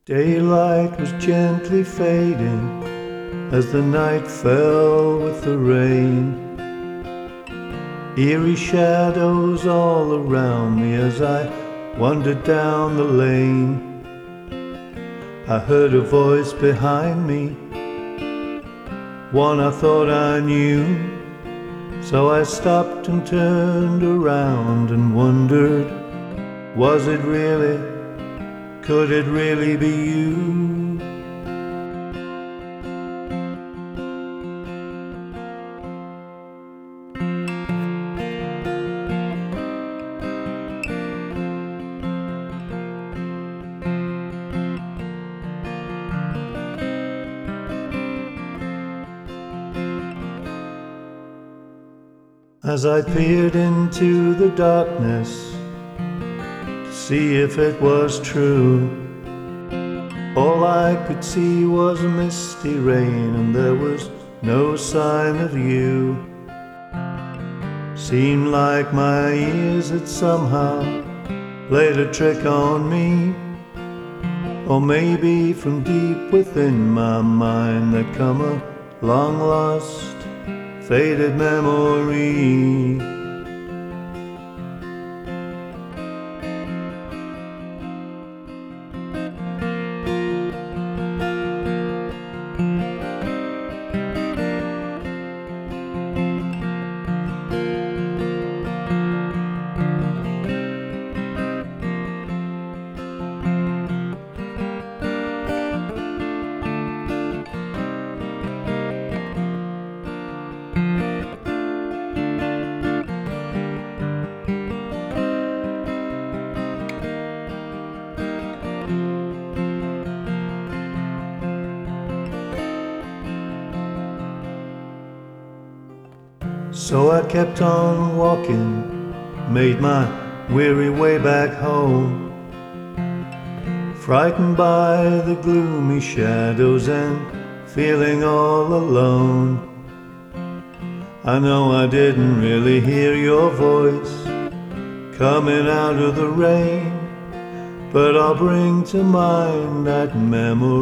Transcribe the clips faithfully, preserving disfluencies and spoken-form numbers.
Daylight was gently fading as the night fell with the rain. Eerie shadows all around me as I wandered down the lane. I heard a voice behind me, one I thought I knew. So I stopped and turned around and wondered, was it really, could it really be you? As I peered into the darkness to see if it was true, all I could see was a misty rain, and there was no sign of you. Seemed like my ears had somehow played a trick on me, or maybe from deep within my mind there'd come a long-lost, faded memory. So I kept on walking, made my weary way back home, frightened by the gloomy shadows and feeling all alone. I know I didn't really hear your voice coming out of the rain, but I'll bring to mind that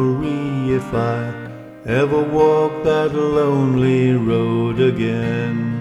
memory if I ever walk that lonely road again.